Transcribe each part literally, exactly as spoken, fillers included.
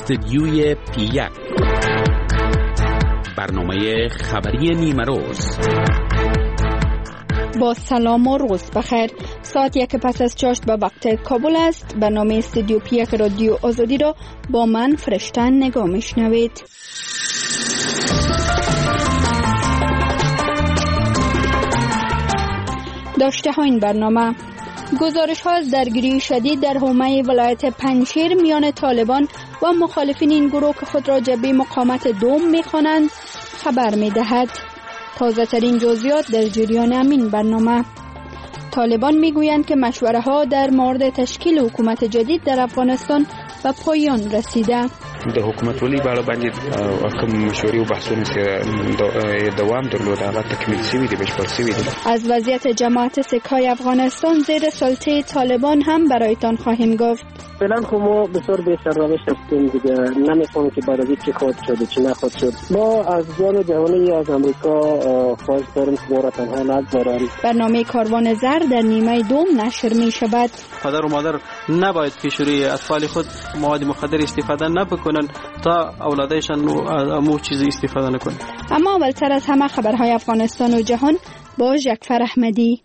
استدیوی پی یک، برنامه خبری نیمه روز. با سلام و روز بخیر. ساعت یک پس از چاشت به وقت کابل است. برنامه استدیو پی یک رادیو آزادی را با من فرشتن نگاه میشنوید. داشته ها این برنامه: گزارش ها از درگیری شدید در حومه ولایت پنجشیر میان طالبان و مخالفین این گروه که خود را جبهه مقاومت دوم میخوانند خبر میدهد. تازه ترین جزئیات در جریان همین برنامه. طالبان میگویند که مشوره ها در مورد تشکیل حکومت جدید در افغانستان به پایان رسیده. د حکومت ولی بالا باندې کوم مشورې او بحثونه چې دوام درلود هغه تکمیل شوی دی، بشپړ شوی دی. از وضعیت جماعت سکهای افغانستان زیر سلطه طالبان هم برایتان خواهیم گفت. فعلا خب ما بسیار به سرنوشت هستیم دیگه، نمی‌فهمم که بعد از چی خواهد شد چی نخواهد شد. ما از جان جهانی از امریکا خواهش داریم که ما را تنها نگذارن. برنامه کاروان زر در نیمه دوم نشر می شود. پدر و مادر نباید پیشروی اطفال خود مواد مخدر استفاده نکنند تا اولادشان امو چیزی استفاده نکنند. اما اولتر از همه خبرهای افغانستان و جهان با جعفر احمدی.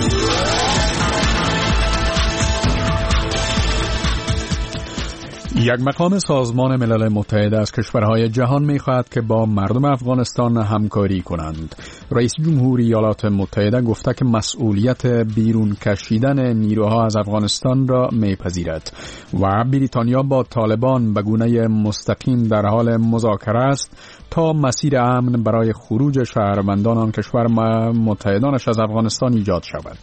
یک مقام سازمان ملل متحد از کشورهای جهان می‌خواهد که با مردم افغانستان همکاری کنند. رئیس جمهور ایالات متحده گفته که مسئولیت بیرون کشیدن نیروها از افغانستان را می‌پذیرد و بریتانیا با طالبان به گونه مستقیم در حال مذاکره است تا مسیر امن برای خروج شهروندان آن کشور متحدانش از افغانستان ایجاد شود.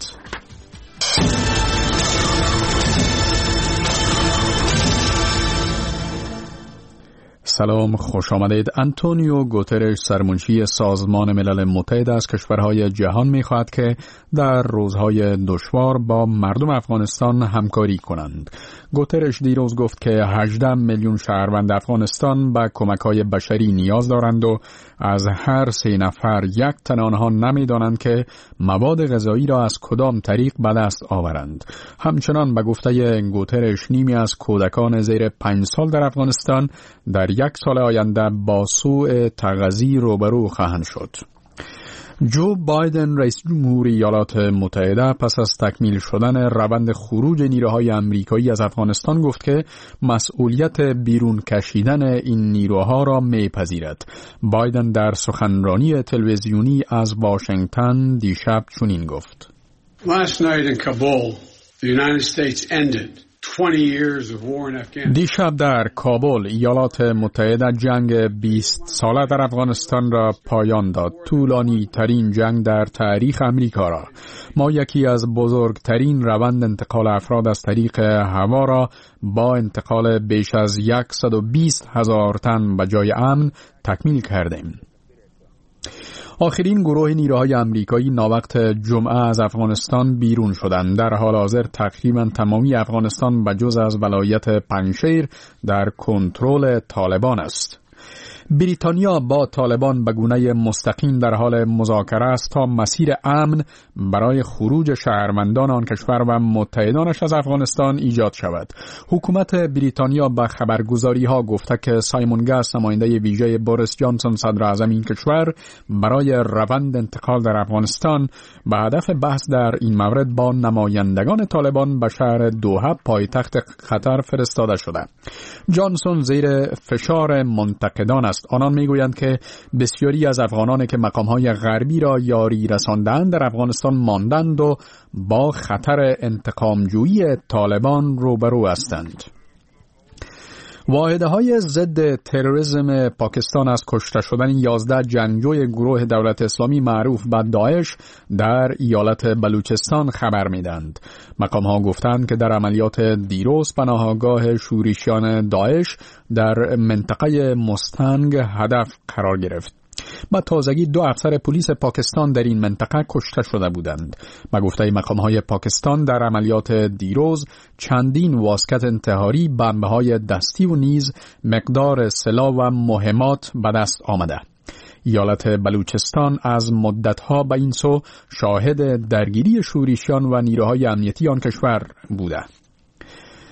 سلام، خوش آمدید. آنتونیو گوترش سرمنشی سازمان ملل متحد از کشورهای جهان می‌خواهد که در روزهای دشوار با مردم افغانستان همکاری کنند. گوترش دیروز گفت که هجده میلیون شهروند افغانستان به کمک‌های بشری نیاز دارند و از هر سه نفر یک تن آنها نمی‌دانند که مواد غذایی را از کدام طریق به دست آورند. همچنان به گفته گوترش نیمی از کودکان زیر پنج سال در افغانستان در یک سال آینده با سوء تغذیه روبرو خواهند شد. جو بایدن رئیس جمهور ایالات متحده پس از تکمیل شدن روند خروج نیروهای آمریکایی از افغانستان گفت که مسئولیت بیرون کشیدن این نیروها را میپذیرد. بایدن در سخنرانی تلویزیونی از واشنگتن دیشب چنین گفت: Last night in Kabul, the United States ended دیشب در کابل ایالات متحده جنگ بیست ساله در افغانستان را پایان داد. طولانی ترین جنگ در تاریخ امریکا را. ما یکی از بزرگترین روند انتقال افراد از طریق هوا را با انتقال بیش از صد و بیست هزار تن به جای امن تکمیل کردیم. آخرین گروه نیروهای آمریکایی ناوقت جمعه از افغانستان بیرون شدند. در حال حاضر تقریبا تمامی افغانستان به جز از ولایت پنجشیر در کنترل طالبان است. بریتانیا با طالبان به گونه مستقیم در حال مذاکره است تا مسیر امن برای خروج شهروندان آن کشور و متحدانش از افغانستان ایجاد شود. حکومت بریتانیا به خبرگزاری ها گفته که سایمون گاس، نماینده ویژه بوریس جانسون صدر اعظم این کشور، برای روند انتقال در افغانستان به هدف بحث در این مورد با نمایندگان طالبان به شهر دوحه پایتخت قطر فرستاده شده. جانسون زیر فشار منتقدان است. آنان میگویند که بسیاری از افغانانی که مقامهای غربی را یاری رساندند در افغانستان ماندند و با خطر انتقامجویی طالبان روبرو هستند. واحدهای ضد تروریسم پاکستان از کشته شدن یازده جنگجوی گروه دولت اسلامی معروف به داعش در ایالت بلوچستان خبر میدند. مقام‌ها گفتند که در عملیات دیروز پناهگاه شورشیان داعش در منطقه مستنگ هدف قرار گرفت. با تازگی دو افسر پلیس پاکستان در این منطقه کشته شده بودند. به گفته مقام‌های پاکستان در عملیات دیروز چندین واسکت انتحاری، بمب‌های دستی و نیز مقدار سلاح و مهمات به دست آمده. ایالت بلوچستان از مدتها به این سو شاهد درگیری شورشیان و نیروهای امنیتی آن کشور بوده.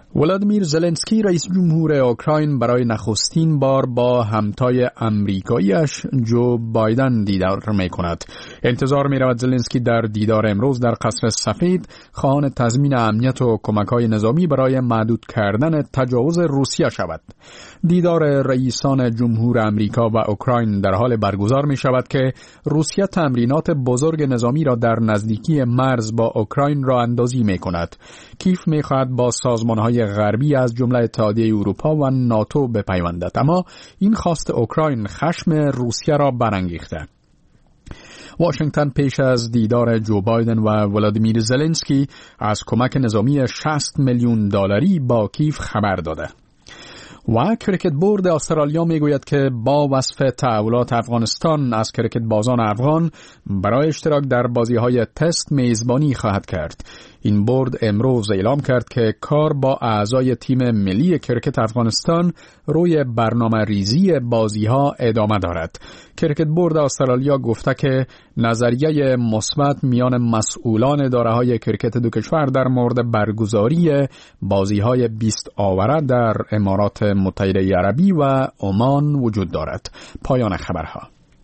ولادیمیر زلنسکی رئیس جمهور اوکراین برای نخستین بار با همتای امریکاییش جو بایدن دیدار می کند. انتظار می رود زلنسکی در دیدار امروز در قصر سفید خواهان تضمین امنیت و کمک‌های نظامی برای محدود کردن تجاوز روسیه شود. دیدار رئیسان جمهور امریکا و اوکراین در حال برگزار می شود که روسیه تمرینات بزرگ نظامی را در نزدیکی مرز با اوکراین راه اندازی می کند. کیف می خواهد با سازمان‌های غربی از جمله اتحادیه اروپا و ناتو بپیوندد، اما این خواست اوکراین خشم روسیه را برانگیخته. واشنگتن پیش از دیدار جو بایدن و ولادیمیر زلنسکی از کمک نظامی شصت میلیون دلاری با کیف خبر داده. و کریکت بورد استرالیا میگوید که با وصف تحولات افغانستان از کریکت بازان افغان برای اشتراک در بازی‌های تست میزبانی خواهد کرد. این بورد امروز اعلام کرد که کار با اعضای تیم ملی کریکت افغانستان روی برنامه ریزی بازی‌ها ادامه دارد. کریکت بورد استرالیا گفته که نظریه مثبت میان مسئولان اداره‌های کریکت دو کشور در مورد برگزاری بازی‌های بیست آوره در امارات متحده عربی و عمان وجود دارد. پایان خبرها.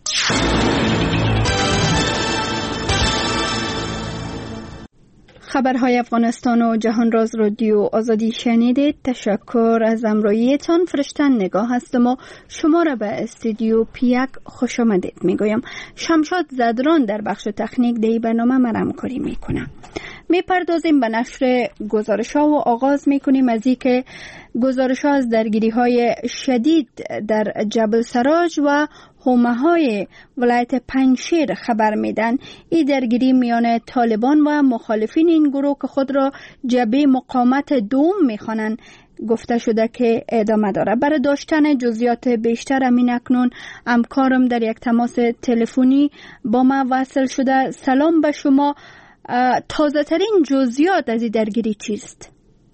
خبرهای افغانستان و جهان راز رادیو آزادی شنیدید. تشکر از همراهیتان. فرشتن نگاه هستم و شما را به استودیو پیک خوش آمدید میگویم. شمشاد زدران در بخش تکنیک دی برنامه مرا همکاری میکنه. میپردازیم به نشر گزارش ها و آغاز میکنیم از این که گزارش ها از درگیری های شدید در جبل سراج و حومه های ولایت پنجشیر خبر میدن. این درگیری میان طالبان و مخالفین این گروه که خود را جبهه مقاومت دوم میخوانند گفته شده که ادامه داره. برای داشتن جزئیات بیشتر امین اکنون همکارم در یک تماس تلفنی با ما وصل شده. سلام به شما. تازه ترین جزئیات از این درگیری چیست؟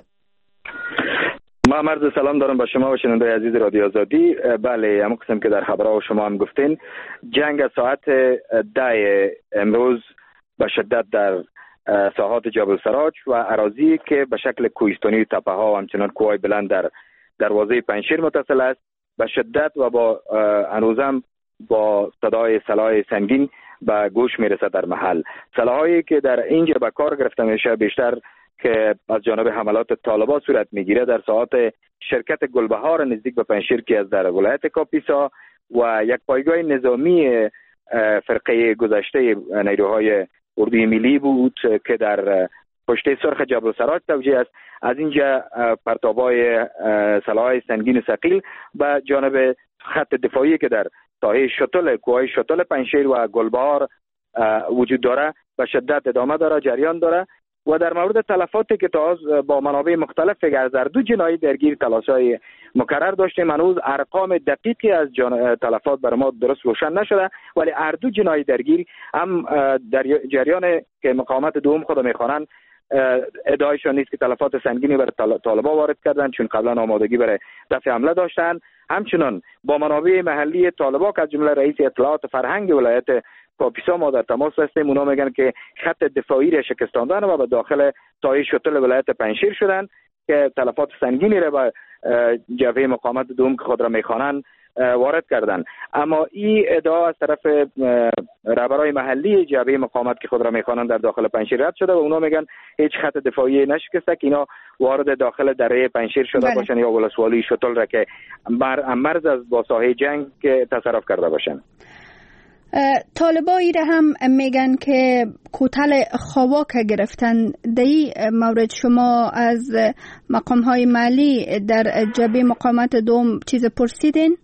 ما مرد سلام دارم به شما و شنونده عزیز رادیو آزادی. بله، همون قسم که در خبرها شما هم گفتین، جنگ از ساعت ده امروز به شدت در ساحات جبل سراج و اراضی که به شکل کوهستانی تپه ها و همچنان کوههای بلند در دروازه پنجشیر متصل است به شدت و با هنوزم با صدای سلاح سنگین به گوش میرسه در محل. سلاحایی که در اینجا به کار گرفته میشه بیشتر که از جانب حملات طالبان صورت میگیره در ساحات شرکت گلبهار نزدیک به پنجشیر که از در ولایت کاپیسا و یک پایگاه نظامی فرقه گذشته نیروهای اردوی ملی بود که در پشت سرخ جبل سراج توجیه است. از اینجا پرتابای سلاح سنگین ثقیل به جانب خط دفاعی که در ساحه شتل کوههای شتل پنجشیر و گلبهار وجود داره به شدت ادامه داره، جریان داره. و در مورد تلفاتی که تا با منابع مختلف از دو جنایی درگیر تلاشای مکرر داشتیم، هنوز ارقام دقیقی از تلفات بر ما درست روشن نشده، ولی هر دو جنایی درگیر هم در جریان که مقاومت دوم خود میخوانند ادعایشان نیست که تلفات سنگینی بر طالبان وارد کردن، چون قبلا آمادگی برای دفع حمله داشتن. همچنان با منابع محلی طالبان که از جمله رئیس اطلاعات فرهنگ ولایت کاپیسا ما در تماس هستیم، اونا میگن که خط دفاعی را شکستاندن و به داخل ساحه شتل ولایت پنجشیر شدن که تلفات سنگینی را به جبهه مقاومت دوم که خود را میخوانند وارد کردن. اما این ادعا از طرف رهبرای محلی جبهه مقاومت که خود را میخوانند در داخل پنجشیر رد شده و اونا میگن هیچ خط دفاعی نشکسته که اینا وارد داخل دره پنجشیر شده بله. باشن یا ولسوالی شتل را که مرز از با ساحه جنگ تصرف کرده باشن. طالبایی را هم میگن که کوتل خواک گرفتن. در این مورد شما از مقام های محلی در جبهه مقاومت دوم چیز پرسیدین؟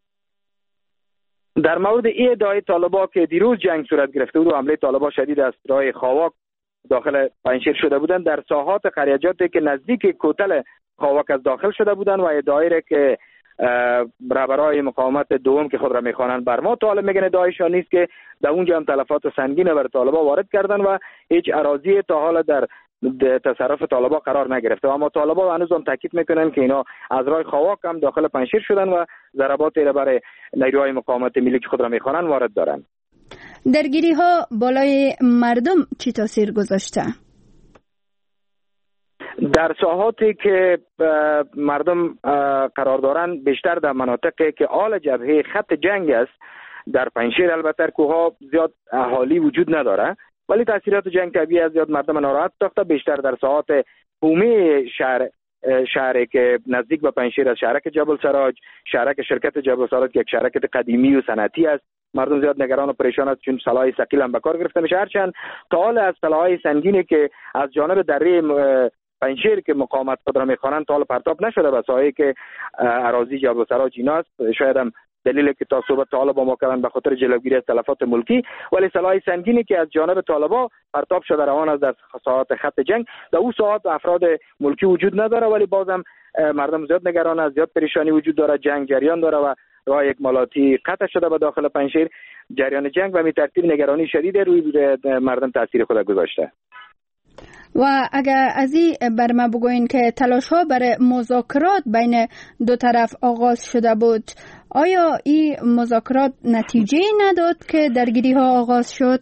در مورد این ادعای طالبان که دیروز جنگ صورت گرفته بود و حمله طالبان شدید از راه خواک داخل پنجشیر شده بودن، در ساحات قریجاتی که نزدیک کوتل خواک از داخل شده بودن و ادعایی را که رهبرای مقاومت دوم که خود را میخوانند بر ما طالب میگن ادعایشان نیست که در اونجا هم تلفات سنگین بر طالبان وارد کردن و هیچ اراضی تا حالا در تصرف طالبان قرار نگرفته. اما طالبان هنوز هم تاکید میکنن که اینا از راه خواک هم داخل پنجشیر شدن و ضرباتی را برای نیروهای مقاومت ملی که خود را میخوانند وارد دارن. درگیری ها بالای مردم چی تاثیر گذاشته؟ در ساحاتی که مردم قرار دارند بیشتر در مناطقی که آل جبهه خط جنگ است. در پنجشیر البته کوها زیاد اهالی وجود نداره، ولی تاثیرات جنگ طبیعی از زیاد مردم ناراحت ساخته. بیشتر در ساحات حومه شهر شهری که نزدیک به پنجشیر است، شهرک جبل سراج، شهرک شرکت جبل سراج که یک شرکت قدیمی و صنعتی است، مردم زیاد نگران و پریشان است چون سلاح ثقیل هم به کار گرفته میشه. هرچند تا حال از سلاح‌های سنگینی که از جانب دره پنجشیر که مقاومت خود را میخوانند تا حال پرتاب نشده به ساحلی که اراضی جبل سراج ایناست. شاید هم دلیلی که تا صحبت تا حالا با ما کردن به خاطر جلوگیری از تلفات ملکی، ولی سلاح سنگینی که از جانب طالبان پرتاب شده روان است در ساحات خط جنگ. در اون ساحات افراد ملکی وجود نداره، ولی بازم مردم زیاد نگران است، زیاد پریشانی وجود داره، جنگ جریان داره و راه یک مالاتی قطع شده به داخل پنجشیر. جریان جنگ و می ترتیب نگرانی شدید روی مردم تاثیر خود گذاشته. و اگر از این بر ما بگوین که تلاش ها برای مذاکرات بین دو طرف آغاز شده بود، آیا این مذاکرات نتیجه نداد که درگیری ها آغاز شد؟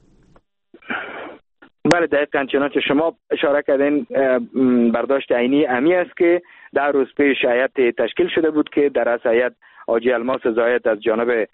بله دقیقاً چنانچه شما اشاره کردین برداشت عینی امی است که در روز پیش هیئت تشکیل شده بود که در رأس هیئت حاجی الماس زاید از جانب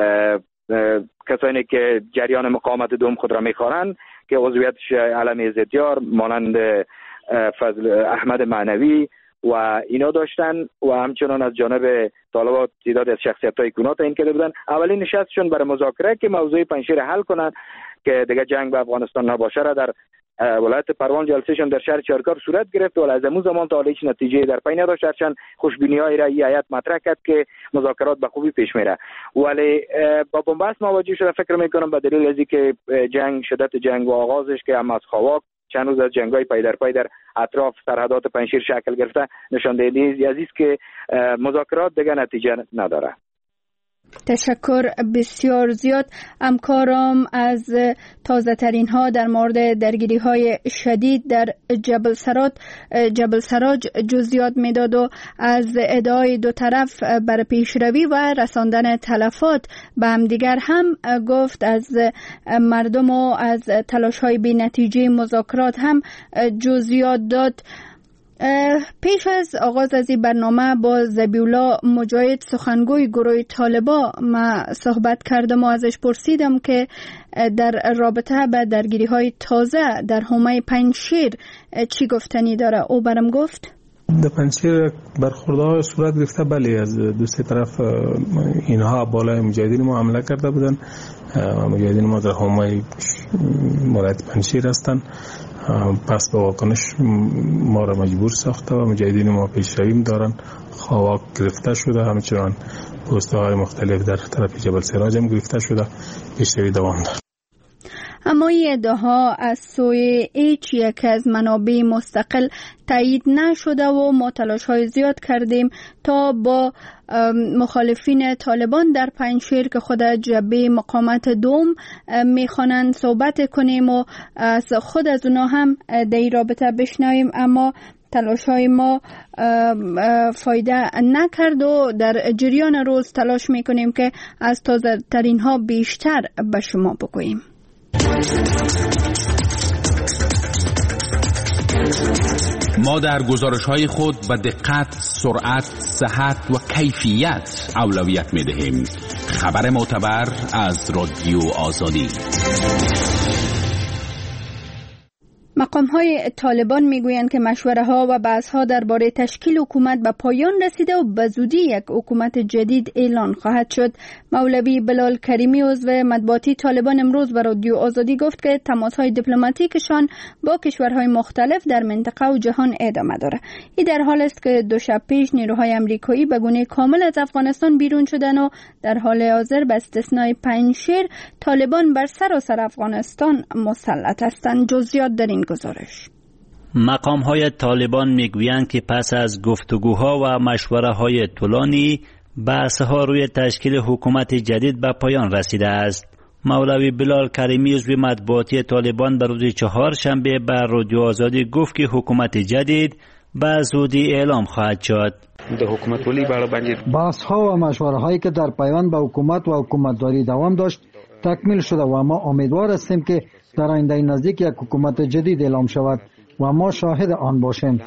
کسانی که جریان مقاومت دوم خود را می‌خوانند که عضویتش علم زدیار مانند فضل احمد معنوی و اینا داشتن و همچنان از جانب طالبان تعداد از شخصیت‌های گونات تعیین کرده بودن. اولین نشستشون برای مذاکره که موضوع پنجشیر حل کنند که دیگه جنگ به افغانستان نباشه را در ولایت پروان جلسهشون در شهر چارکار صورت گرفت، ولی از اون زمان تا حالا هیچ نتیجه در پی نداشت. هرچند خوشبینی‌های را این هیئت مطرح کرد که مذاکرات به خوبی پیش میره، ولی با بنبست مواجه شده. فکر میکنم به دلیل از اینکه جنگ شدت جنگ و آغازش که هم از خواک چند روز از جنگ‌های پای در پای در اطراف سرحدات پنجشیر شکل گرفته نشان دهنده است که مذاکرات دیگه نتیجه نداره. تشکر بسیار زیاد. همکارم از تازه ترین ها در مورد درگیری های شدید در جبل سراج جبل سراج جزئیات میداد و از ادعای دو طرف بر پیشروی و رساندن تلفات به همدیگر هم گفت. از مردم و از تلاش های بی نتیجه مذاکرات هم جزئیات داد. پیش از آغاز از این برنامه با ذبیح‌الله مجاهد سخنگوی گروه طالبان ما صحبت کردم و ازش پرسیدم که در رابطه به درگیری های تازه در حومه پنجشیر چی گفتنی داره. او برم گفت در پنجشیر برخوردهای صورت گرفته، بله از دو سه طرف اینها بالای مجاهدین ما حمله کرده بودن. مجاهدین ما در حومه ولایت پنجشیر هستند، پس به واکنش ما را مجبور ساخته و مجاهدین ما پیشروی دارن. خواک گرفته شده، همچنان پست‌های مختلف در طرف جبل سراج هم گرفته شده، پیشروی دوام دارد. اما این ادعاها از سوی هیچ یک از منابع مستقل تایید نشده و ما تلاش‌های زیاد کردیم تا با مخالفین طالبان در پنجشیر که خود جبهه مقاومت دوم میخوانند صحبت کنیم و از خود از اونا هم در این رابطه بشنویم، اما تلاش‌های ما فایده نکرد و در جریان روز تلاش میکنیم که از تازه ترین ها بیشتر به شما بگوییم. ما در گزارش‌های خود به دقت، سرعت، صحت و کیفیت اولویت می‌دهیم. خبر معتبر از رادیو آزادی. مقام‌های طالبان میگویند که مشوره‌ها و بحث‌ها درباره تشکیل حکومت به پایان رسیده و به زودی یک حکومت جدید اعلان خواهد شد. مولوی بلال کریمی عضو مطبوعاتی طالبان امروز به رادیو آزادی گفت که تماس‌های دیپلماتیکشان با کشورهای مختلف در منطقه و جهان ادامه دارد. این در حال است که دو شب پیش نیروهای آمریکایی به گونه کامل از افغانستان بیرون شدند و در حال حاضر به استثنای پنجشیر طالبان بر سراسر افغانستان مسلط هستند. جزئیات در این گزارش. مقام های طالبان میگویند که پس از گفتگوها و مشوره های طولانی بحث ها روی تشکیل حکومت جدید به پایان رسیده است. مولوی بلال کریمی عضو مطبوعاتی طالبان به روز چهارشنبه بر رادیو آزادی گفت که حکومت جدید به زودی اعلام خواهد شد. بحث ها و مشوره هایی که در پیوند به حکومت و حکومتداری دوام داشت تکمیل شده و ما امیدوار هستیم که در آینده نزدیک یک حکومت جدید اعلام شود. و ما شاهد آن باشیم.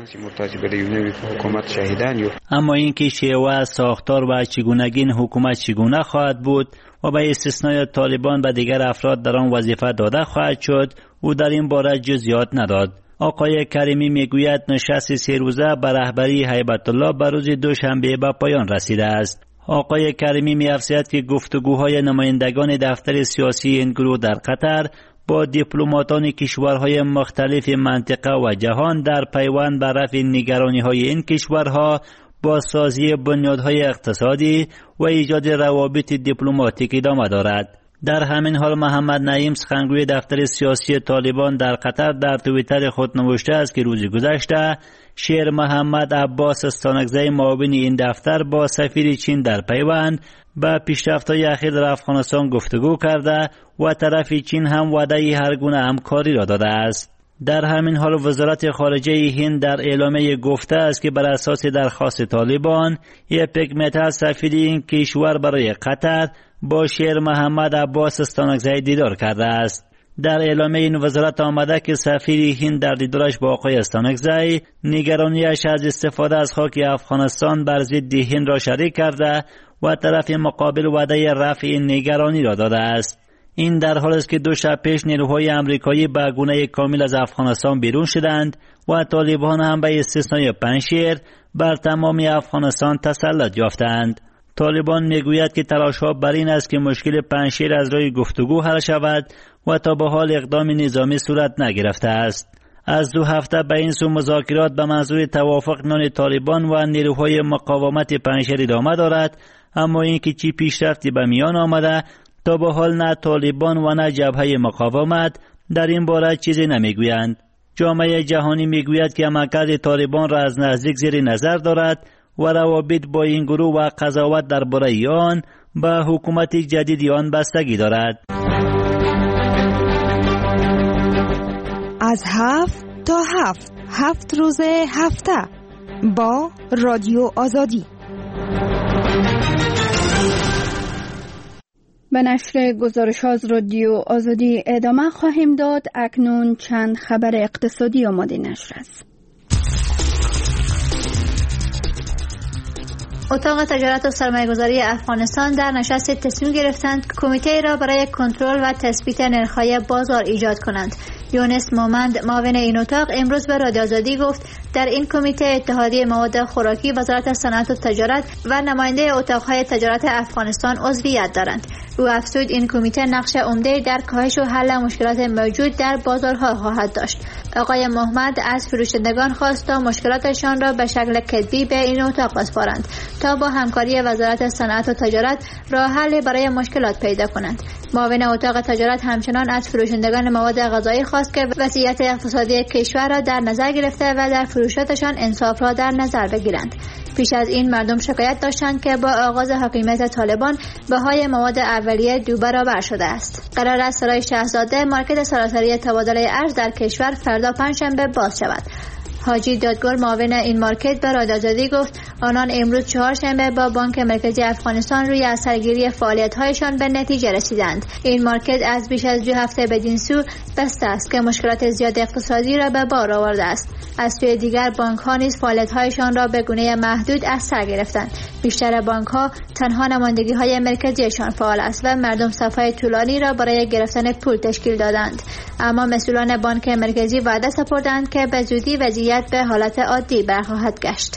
اما اینکه شیوه ساختار و چگونگی این حکومت چگونه خواهد بود و به استثنای طالبان و دیگر افراد در آن وظیفه داده خواهد شد، او در این باره جزئیات نداد. آقای کریمی میگوید نشست سه روزه به رهبری هیبت الله به روز دوشنبه به پایان رسیده است. آقای کریمی می‌افزاید که گفتگوهای نمایندگان دفتر سیاسی این گروه در قطر با دیپلماتان کشورهای مختلف منطقه و جهان در پیوند بر رفع نگرانی‌های این کشورها با سازی بنیادهای اقتصادی و ایجاد روابط دیپلماتیک ادامه دارد. در همین حال محمد نعیم سخنگوی دفتر سیاسی طالبان در قطر در توییتر خود نوشته است که روز گذشته شیر محمد عباس استانکزی معاون این دفتر با سفیر چین در پیوند به پیشرفت‌های اخیر در افغانستان گفتگو کرده و طرف چین هم وعده هر گونه همکاری را داده است. در همین حال وزارت خارجه هند در اعلامیه گفته است که بر اساس درخواست طالبان اپک متا سفیر این کشور برای قطر با شیر محمد عباس استانکزی دیدار کرده است. در اعلامیه این وزارت آمده که سفیر هند در دیدارش با آقای استانکزی نگرانیش از استفاده از خاک افغانستان بر ضد هند را شریک کرده و طرف مقابل وعده رفع این نگرانی را داده است. این در حالی است که دو شب پیش نیروهای امریکایی به گونه کامل از افغانستان بیرون شدند و طالبان هم به استثنای پنجشیر بر تمام افغانستان تسلط یافتند. طالبان میگوید که تلاش‌ها بر این است که مشکل پنجشیر از راه گفتگو حل شود و تا به حال اقدام نظامی صورت نگرفته است. از دو هفته به این سو مذاکرات به منظور توافق میان طالبان و نیروهای مقاومت پنجشیر ادامه دارد، اما اینکه چی پیشرفتی به میان آمده تا به حال نه طالبان و نه جبهه مقاومت در این باره چیزی نمیگویند. جامعه جهانی میگوید که عملکرد طالبان را از نزدیک زیر نظر دارد و روابط با این گروه و قضاوت درباره آن به حکومت جدید آن بستگی دارد. از هفت تا هفت هفت روز هفته با رادیو آزادی. به نشر گزارش از رادیو آزادی ادامه خواهیم داد. اکنون چند خبر اقتصادی آماده نشر است. اتاق تجارت و سرمایه‌گذاری افغانستان در نشست تصمیم گرفتند که کمیته را برای کنترل و تثبیت نرخ‌های بازار ایجاد کنند. یونس مومند معاون این اتاق امروز به رادیو آزادی گفت در این کمیته اتحادیه مواد خوراکی، وزارت صنعت و تجارت و نماینده اتاق‌های تجارت افغانستان عضویت دارند. او افزود این کمیته نقش عمده در کاهش و حل مشکلات موجود در بازارها خواهد داشت. آقای محمد از فروشندگان خواست تا مشکلاتشان را به شکل کتبی به این اتاق بسپارند تا با همکاری وزارت صنعت و تجارت راه حل برای مشکلات پیدا کنند. معاون اتاق تجارت همچنان از فروشندگان مواد غذایی خواست که وضعیت اقتصادی کشور را در نظر گرفته و در فروشاتشان انصاف را در نظر بگیرند. پیش از این مردم شکایت داشتند که با آغاز حاکمیت طالبان بهای مواد اولیه دو برابر شده است. قرار است سرای شاهزاده مارکت سراسری تبادل ارز در کشور فردا پنجشنبه باز شود. حاجی دادگور معاون این مارکت به رادیو آزادی گفت آنان امروز چهارشنبه با بانک مرکزی افغانستان روی اثرگیری فعالیت‌هایشان به نتیجه رسیدند. این مارکت از بیش از دو هفته بدین سو بسته است که مشکلات زیاد اقتصادی را به بار آورده است. از سوی دیگر بانک‌ها نیز فعالیت‌هایشان را به گونه محدود از سر گرفتند. بیشتر بانک‌ها تنها نمایندگی‌های مرکزیشان فعال است و مردم صف‌های طولانی را برای گرفتن پول تشکیل دادند. اما مسئولان بانک مرکزی وعده سپردند که به زودی وضعیت به حالت عادی برخواهد گشت.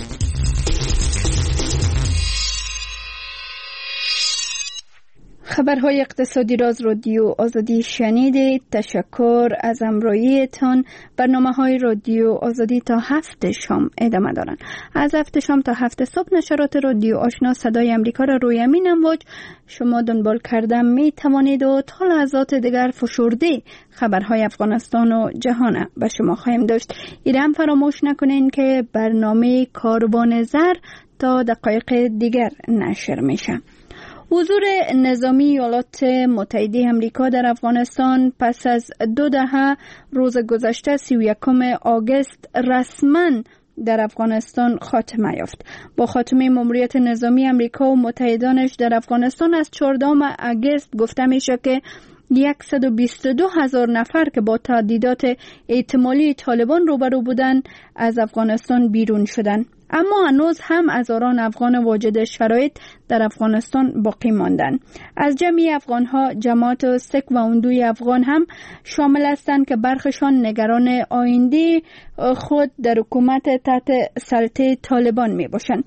خبرهای اقتصادی را از رادیو آزادی شنیدید. تشکر از همراهیتان. برنامه‌های رادیو آزادی تا هفت شام ادامه دارند. از هفت شام تا هفت صبح نشرات رادیو آشنا صدای امریکا را روی امین امواج شما دنبال کردن می توانید و تا لحظات دیگر فشرده خبرهای افغانستان و جهان به شما خواهیم داشت. ایران فراموش نکنین که برنامه کاروان زر تا دقایق دیگر نشر میشه. حضور نظامی ایالات متحده آمریکا در افغانستان پس از دو دهه روز گذشته سی و یکم آگوست رسما در افغانستان خاتمه یافت. با خاتمه ماموریت نظامی آمریکا و متحدانش در افغانستان از چهاردهم آگوست گفته میشه که صد و بیست و دو هزار نفر که با تهدیدات احتمالی طالبان روبرو بودند از افغانستان بیرون شدند. اما هنوز هم هزاران افغان واجد شرایط در افغانستان باقی ماندند. از جمعی افغانها جماعت سک و اندوی افغان هم شامل هستند که برخشان نگران آینده خود در حکومت تحت سلطه طالبان می باشند.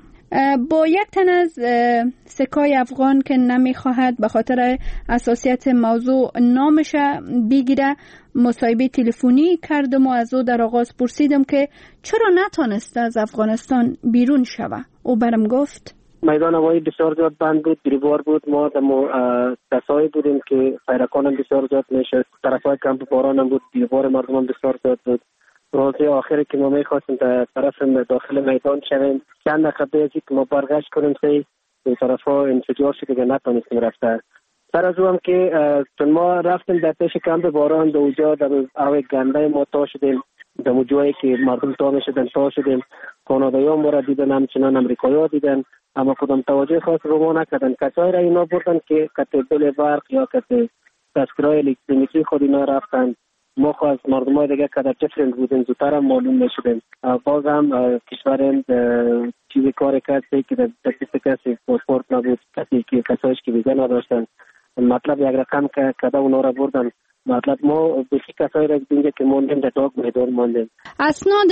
با یک تن از سکای افغان که نمیخواهد به خاطر حساسیت موضوع نامش بگیره مصاحبه تلفنی کردم و از او در آغاز پرسیدم که چرا نتانست از افغانستان بیرون شوه. او برم گفت میدان هوایی بسیار زیاد بند بود، گریبار بود. ما دمو کسایی بودیم که پیرکانم بسیار زیاد میشد، طرفای کمپ باران هم بود، دیوار مردم هم بسیار زیاد بود. روزی آخری که ما میخواستیم در طرف داخل میدان شویم چند دقیقه ازی که ما برگشت کنیم سی این طرف ها انفجار شد که نتانستیم رفته. سر از او هم که چون ما رفتیم در پیش کمپ باران در اونجا در اوی گنده ما تا شدیم، در اون جایی که مردم تا میشدن تا شدیم. کانادایی ها ما را دیدن، همچنان امریکایی ها دیدن، اما کدام توجه خاص رو ما نکردن. کسایی را اینا بردن که کتی بل برق یا کتی تذکرهای الکترونیکی خود اینا رفتن. ما خواست مردم های دیگه که در چفرنگ بودن زودتر هم معلوم نشدن. باز هم کشورم چیزی کار کسی که در دست کسی پاسپورت نبود، کسی که کسایش که ویزا نداشتن، مطلب یک رقم که کده اونا را بردن. مطلب ما بسی کسایی را دیگه که موندیم در داغ میدان موندیم. اسناد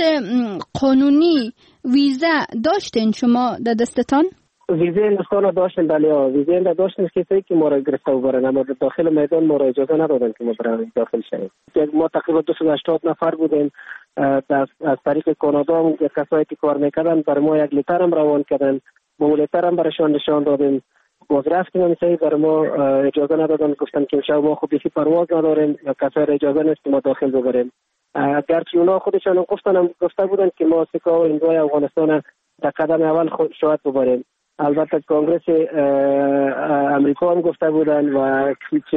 قانونی ویزا داشتین شما در دستتان؟ ویزه هندوستان داشتن، بله ها ویزه هندوستان داشتن کسی که ما را گرفته و برن، اما داخل میدان ما را اجازه ندادن که ما برای داخل شویم. ما تقریبا دویست و هشتاد نفر بودیم. از طریق کانادا هم کسایی که کار میکردن بر ما یک لیتر هم روان کردن، با لیتر هم برشان نشان دادیم. باز رفتیم هم سعی بر ما اجازه ندادن، گفتن که امشب ما خب بیخی پرواز نداریم، کسایی را اجازه نیست که ما داخل ببریم. اگرچه اونا خودشان هم گفتن هم گفته بودن که ما سکا و هندوای افغانستان در قدم اول خود شاید ببریم. البته کنگرس امریکا هم گفته بودن و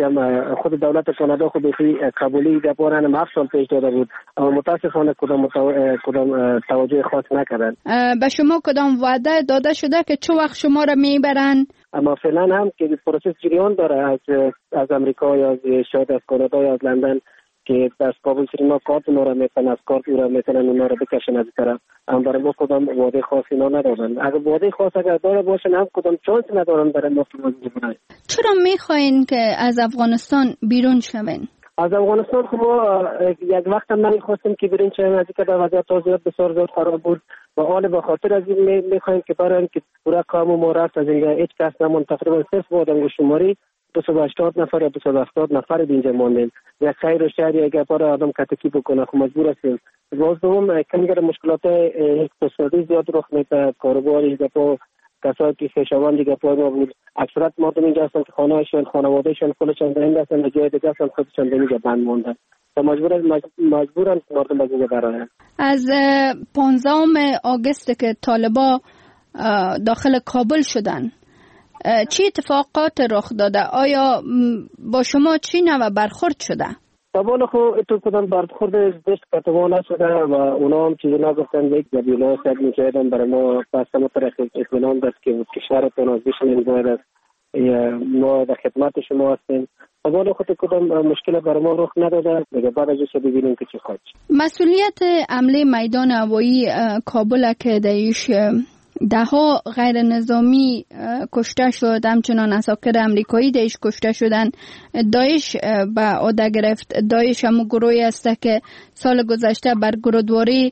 خود دولت کانادا خود بخی قبولی دپارن هم هفت سال پیش داده بود، اما متاسفانه کدام کدام توجه خاص نکردن. به شما کدام وعده داده شده که چه وقت شما را میبرن؟ اما فعلا هم که پروسس جریان داره از از امریکا یا از شاید از کانادا یا از لندن که از کابل سرینا کارت اونا را میتن، از کارت اونا میتونن اونا را بکشن از طرف. هم برای ما کدام وعده خاص اینا ندادن. اگر وعده خاص اگر داره باشن هم کدام چانس ندارن برای ما فروزی بکنن. چرا میخواین که از افغانستان بیرون شوین؟ از افغانستان خب ما یک وقت هم نمیخواستیم که بیرون شویم، از اینکه در وضعیت توضیحات بسیار زیاد خراب بود و حال به خاطر از این میخوایم که برای اینکه پورا قوم ما رفت از اینجا هیچ کس نمون، تقریبا صفر بودن شماری دویست و هشتاد نفر یا دویست و هفتاد نفر اینجا ماندیم. یک خیر و شهر اگر بار آدم کتکی بکنه خب مجبور هستیم. باز دوم کمگر مشکلات اقتصادی زیاد رخ میده، کاروباری گپا کسایی که خیشاوند دیگه پای ما بود. اکثرت مردم اینجا هستن که خانه‌شون خانواده‌شون خودشون در این هستن و جای دیگه هستن خودشون در اینجا بند موندن و مجبورن مجبورن مردم از اینجا برن. از پانزدهم آگوست که طالبا داخل کابل شدن چی اتفاقات رخ داده؟ آیا با شما چی نوع برخورد شده؟ طبعا خب تو کدام برخورد دست کتبا نشده و اونا هم چیزی نگفتن. یک زبیلا سب میکردن برای ما پس ما طرف اطمینان دست که کشورتون از بیشن این باید است ما در خدمت شما هستیم. طبعا خود کدام مشکل برای ما رخ نداده. دیگه بعد از این ببینیم که چی خواهد. مسئولیت حمله میدان هوایی کابل که دایش ده ها غیر نظامی کشته شد، همچنان اساکر امریکایی دایش کشته شدن. دایش به عهده گرفت. دایش هم گروهی است که سال گذشته بر گرودواری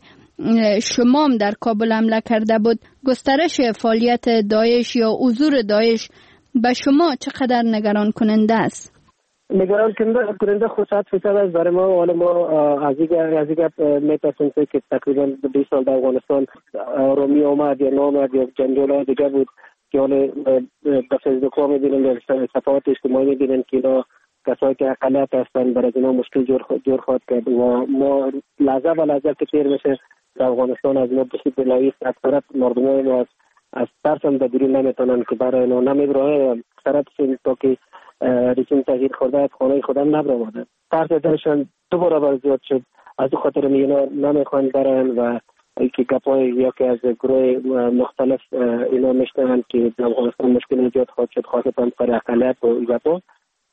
شمام در کابل حمله کرده بود. گسترش فعالیت دایش یا حضور دایش به شما چقدر نگران کننده است؟ نگران کننده خود صد فیصد است برای ما. حالا ما از این از این میتونیم که تقریبا بیست سال در افغانستان رومی آمد یا نامد یا جنگل دیگه بود که حالا دفعه دکوا میبینن در صفحات اجتماعی میبینن که اینا کسایی که اقلیت هستن برای اینا مشکل جور خواهد کرد و ما لحظه و لحظه که تیر میشه در افغانستان از ما بسید بلاییست. اکثرت مردمای ما از از ترس هم در بیرون نمیتونن که برای اینا نمیبرای اکثرت تا که رژیم تغییر خورده از خانه خودم نبرماده. ترس درشان دو برابر زیاد شد. از او خاطر اینا نمیخوان برن و که گپای یا که از گروه مختلف اینا میشنن که در افغانستان مشکل ایجاد خواهد شد، خاصتا برای اقلیت و گپا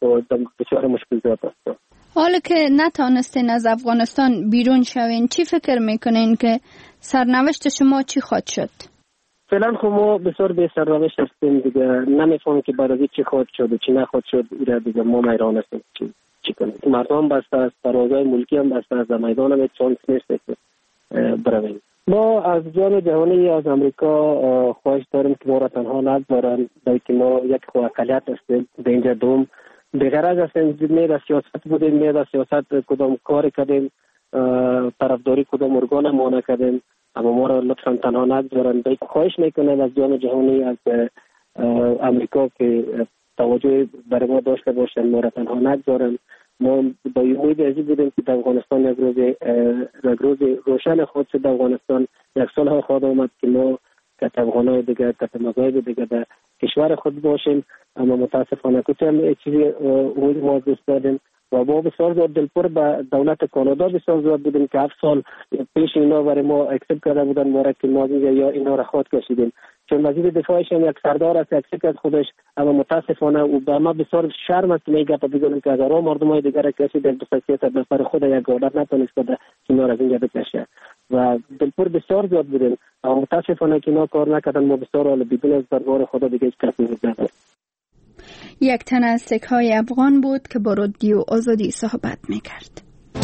و بسیار مشکل زیاد است. حالا که نتانستین از افغانستان بیرون شوین، چی فکر میکنین که سرنوشت شما چی خواهد شد؟ فعلا خب ما بسیار به سرنوشت هستیم دیگه، نمیفهمم که بعد از چی خواهد شد و چی نخواهد شد. اینا دیگه ما میران هستیم چی چی کنیم. مردم بسته است، پروازهای ملکی هم بسته است، در میدان هم چانس نیست که برویم. ما از جامعه جهانی از امریکا خواهش داریم که ما را تنها نگذارن، بلکه ما یک اقلیت هستیم به اینجا دوم بغرض هستیم. نه در سیاست بودیم، نه در سیاست کدام کار کردیم، طرفداری کدام ارگان ما نکردیم، اما ما را لطفا تنها نگذارن. بلکه خواهش میکنم از جامعه جهانی از امریکا که توجه برای ما داشته باشن، ما را تنها نگذارن. ما با امید ازی بودیم که در افغانستان یک روز یک روز روشن خود شد. در افغانستان یک سال ها خواهد آمد که ما که افغانای دیگه که مذاهب دیگه در کشور خود باشیم، اما متاسفانه کچه هم چیزی امید ما دست دادیم و ما بسیار زیاد دلپور به دولت کانادا بسیار زیاد بودیم که هفت سال پیش اینا برای ما اکسپت کرده بودن ما را که ما یا اینا را خود کشیدیم، چون وزیر دفاعش هم یک سردار است اکسپت از خودش، اما متاسفانه او به ما بسیار شرم است میگه تا بگم که هزاران مردمای دیگر را کشید در بسیاست بسر خود یک دولت نتونست که اینا را از اینجا بکشه و دلپور بسیار زیاد بودیم، اما متاسفانه که اینا کار نکردن. ما بسیار حال بدون از دربار خدا دیگه هیچ کسی نداره. یک تن از سک‌های افغان بود که با رادیو آزادی صحبت میکرد.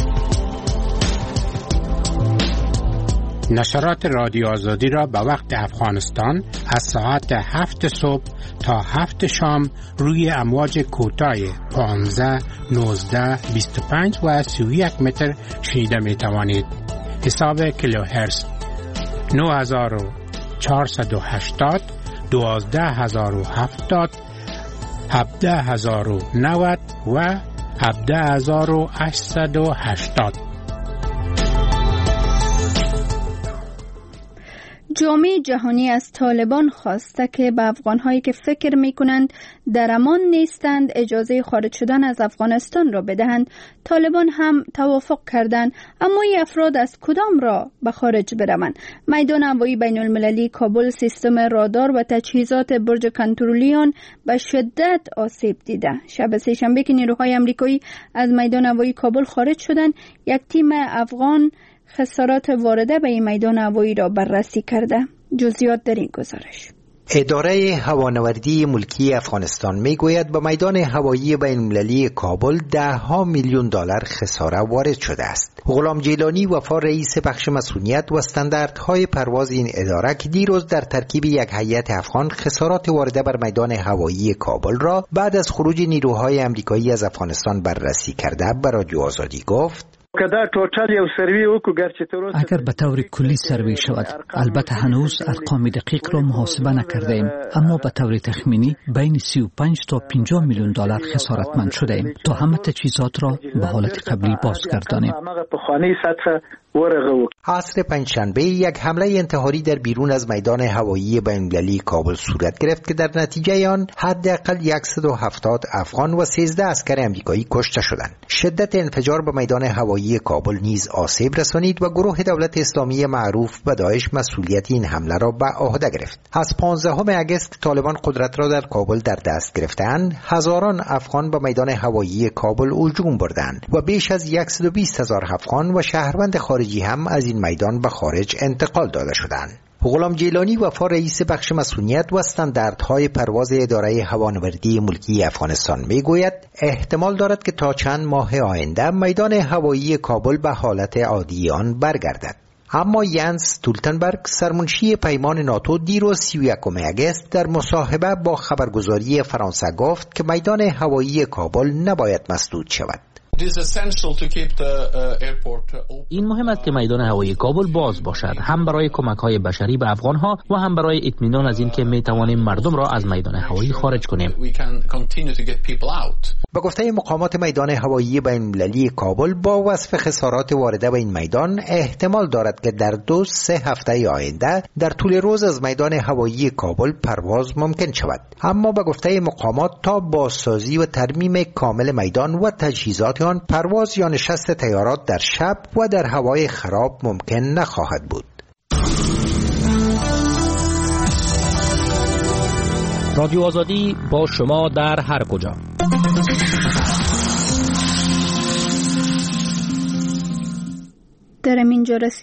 نشرات رادیو آزادی را به وقت افغانستان از ساعت هفت صبح تا هفت شام روی امواج کوتاه پانزده، نوزده، بیست و پنج و سی و یک متر شنیده می توانید. حساب کیلوهرتز نه هزار و چهارصد و هشتاد، دوازده هزار و هفتاد، هفده هزار و نود و هفده هزار و هشتصد و هشتاد. جامعه جهانی از طالبان خواسته که به افغانهایی که فکر میکنند در امان نیستند اجازه خارج شدن از افغانستان را بدهند. طالبان هم توافق کردند، اما این افراد از کدام را به خارج بروند؟ میدان هوایی بین المللی کابل سیستم رادار و تجهیزات برج کنترلی آن به شدت آسیب دیده. شب سه شنبه که نیروهای آمریکایی از میدان هوایی کابل خارج شدند، یک تیم افغان خسارات وارده به این میدان هوایی را بررسی کرده. جزئیات در این گزارش. اداره هوانوردی ملکی افغانستان میگوید به میدان هوایی بین المللی کابل ده ها میلیون دلار خساره وارد شده است. غلام جیلانی وفا رئیس بخش مسئولیت و استانداردهای پرواز این اداره که دیروز در ترکیب یک هیئت افغان خسارات وارده بر میدان هوایی کابل را بعد از خروج نیروهای آمریکایی از افغانستان بررسی کرده به رادیو آزادی گفت: اگر به طور کلی سروی شود، البته هنوز ارقام دقیق را محاسبه نکرده ایم، اما به طور تخمینی بین سی و پنج تا پنجاه میلیون دلار خسارتمند شده ایم تا همه تجهیزات را به حالت قبلی بازگردانیم. عصر پنجشنبه یک حمله انتحاری در بیرون از میدان هوایی بین المللی کابل صورت گرفت که در نتیجه آن حداقل صد و هفتاد افغان و سیزده عسکر آمریکایی کشته شدند. شدت انفجار به میدان هوایی کابل نیز آسیب رسانید و گروه دولت اسلامی معروف به داعش مسئولیت این حمله را به عهده گرفت. از پانزدهم اگست که طالبان قدرت را در کابل در دست گرفتند، هزاران افغان به میدان هوایی کابل هجوم بردند و بیش از صد و بیست هزار افغان و شهروند خارجی هم از این میدان به خارج انتقال داده شدند. غلام جیلانی وفا رئیس بخش مسئولیت و استانداردهای پرواز اداره هوانوردی ملکی افغانستان میگوید احتمال دارد که تا چند ماه آینده میدان هوایی کابل به حالت عادی آن برگردد. اما ینس ستولتنبرگ سرمنشی پیمان ناتو دیروز سی و یکم اگست در مصاحبه با خبرگزاری فرانسه گفت که میدان هوایی کابل نباید مسدود شود. این مهم است که میدان هوایی کابل باز باشد، هم برای کمک‌های بشری به افغان‌ها و هم برای اطمینان از این که می‌توانیم مردم را از میدان هوایی خارج کنیم. با گفته مقامات میدان هوایی بین المللی کابل با وصف خسارات وارده به این میدان احتمال دارد که در دو سه هفته آینده در طول روز از میدان هوایی کابل پرواز ممکن شود. اما با گفته مقامات تا بازسازی و ترمیم کامل میدان و تجهیزات آن پرواز یا نشست طیارات در شب و در هوای خراب ممکن نخواهد بود. رادیو آزادی با شما در هر کجا. در اینجا رسید.